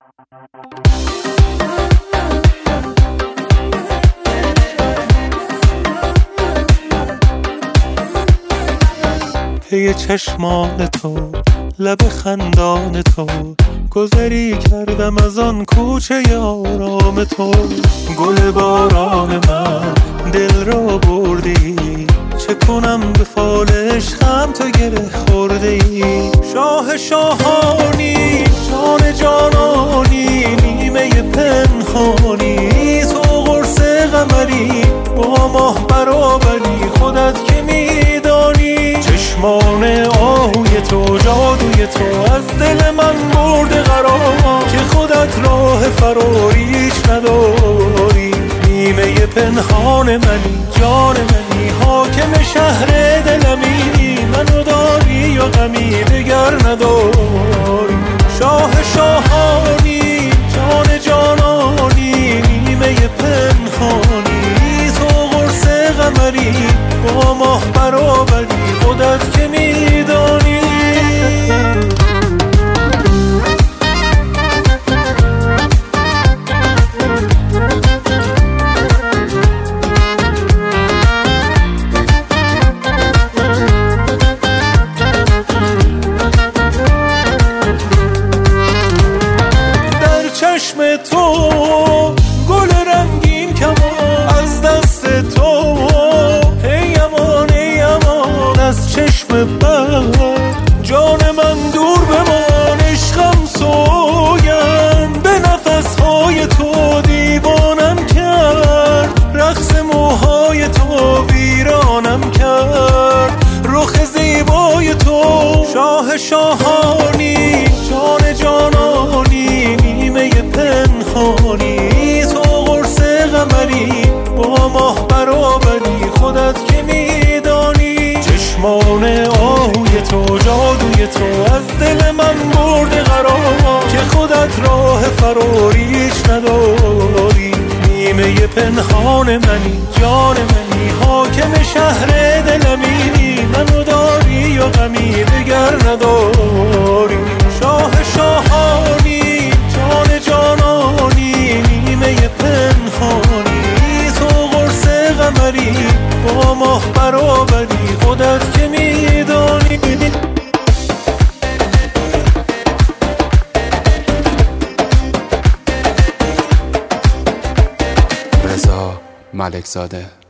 پی چشمان تو، لب خندان تو، گذری کردم از آن کوچه آرام تو. گل باران من دل را بردی، چه کنم به فال عشقم تو گره خورده ای. شاه شاهانی، جان جانانی، نیمه پنهانی، تو قرص قمری، با ماه برابری، خودت که میدانی. چشمان آهوی تو، جادوی تو، از دل من برده قرار، که خودت راه فراریش نداری. نیمه پنهان منی، جان منی، حاکم شهر دلمی، منو داری و غمی دگر نداری. شاه شاهانی، جان جانانی، نیمه پنهانی، تو قرص قمری، با ماه برابری، خودت که میدانی. چشم تو گل رنگین کمان، از دست تو ای امان ای امان. از چشم بد جان من دور بمان، عشقم سوگند به نفسهای تو، دیوانم کرد رقص موهای تو، ویرانم کرد رخ زیبای تو. شاه شاهانی، جان جانانی، نیمه پنهانی، تو قرص قمری، با ماه برابری، خودت که میدانی. چشمان آهوی تو، جادوی تو، از دل من برده قرار، که خودت راه فراریش نداری. نیمه پنهان منی، جان منی، حاکم شهر دلمی، منو داری و غمی دگر نداری. شاه شاهانی، جان جانانی، نیمه پنهانی، تو قرص قمری، با ماه برابری، خودت که میدانی. رضا ملکزاده.